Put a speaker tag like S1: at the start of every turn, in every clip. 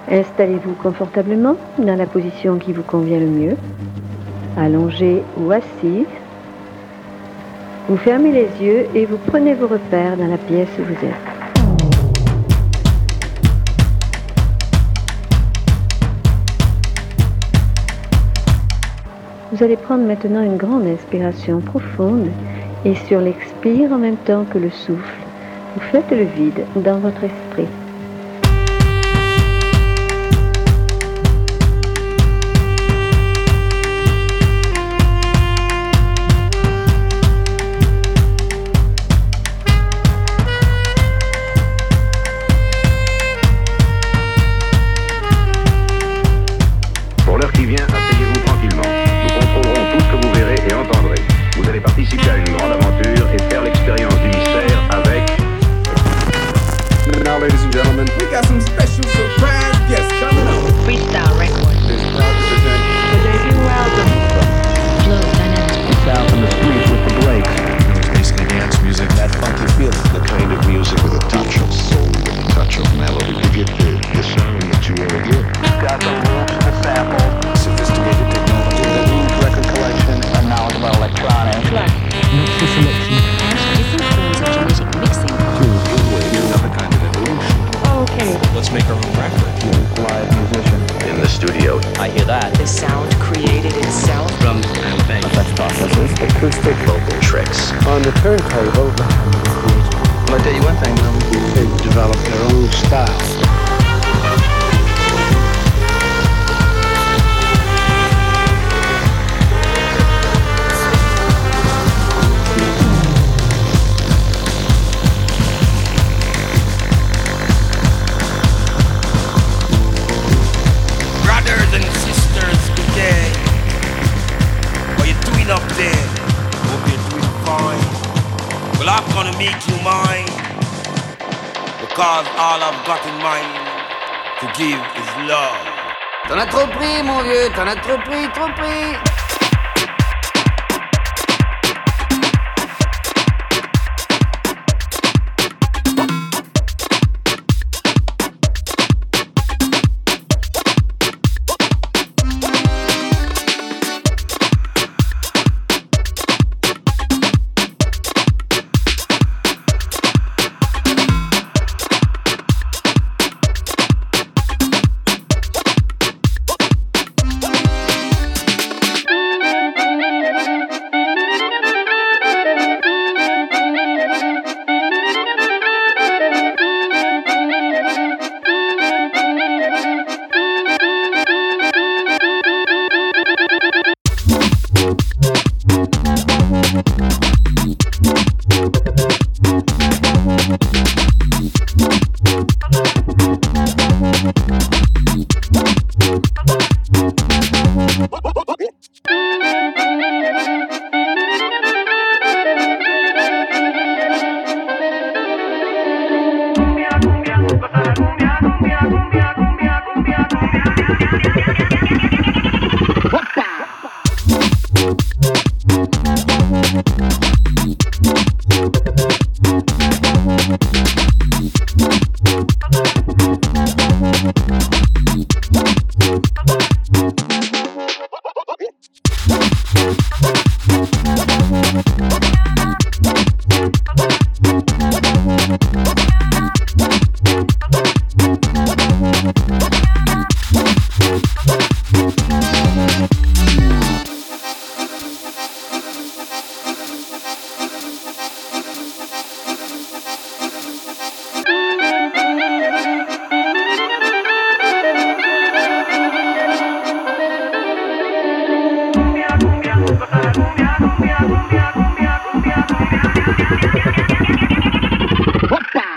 S1: Installez-vous confortablement dans la position qui vous convient le mieux, allongé ou assise. Vous fermez les yeux et vous prenez vos repères dans la pièce où vous êtes. Vous allez prendre maintenant une grande inspiration profonde et sur l'expire en même temps que le souffle, vous faites le vide dans votre esprit.
S2: Pour l'heure qui vient, asseyez-vous tranquillement. Nous contrôlerons tout ce que vous verrez et entendrez. Vous allez participer à une grande aventure et faire l'expérience du mystère avec...
S3: Now, ladies and gentlemen, we got some special surprise guests coming up.
S4: Freestyle record.
S3: Is proud to present
S4: The debut album. Flow Dynamic.
S5: Out on the street with the Blakes.
S6: It's basically dance music.
S5: That funky feeling.
S6: The kind of music with a touch of soul, with a touch of melody. To get the sound that you want to get.
S5: Got the loops, the samples,
S6: Sophisticated technology.
S5: the huge record collection, and knowledge about electronics.
S7: Mixer selection.
S4: Different forms of genetic mixing.
S6: Another kind of evolution.
S1: Okay.
S8: Let's make our own record.
S5: Live musician.
S2: In the studio.
S7: I hear that.
S4: The sound created itself.
S8: Drums and bass.
S5: Effects processes. Acoustic.
S2: Vocal tricks.
S5: On the turntable.
S8: I'll tell you one thing,
S5: They develop their own style.
S9: Brothers and sisters, good day. How you doing up there? Hope you're doing fine. Well, I'm gonna make you mine, because all I've got in mind to give is love.
S10: T'en as trop pris, mon vieux, t'en as trop pris, trop pris.
S5: Whoop-a!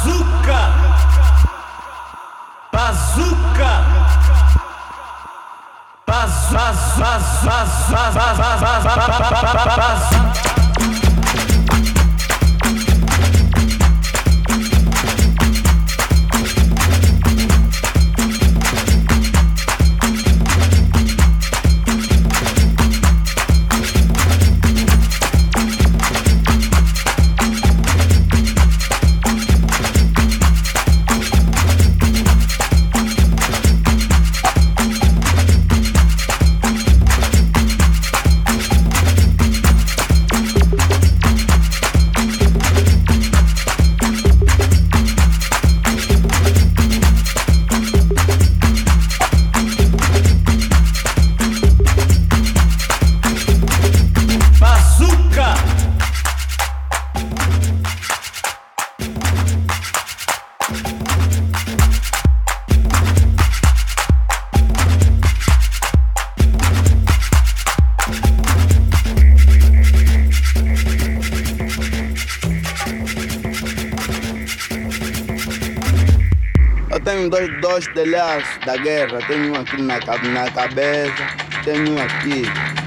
S7: Eu tenho dois telhaços da guerra, tenho um aqui na cabeça, tenho um aqui.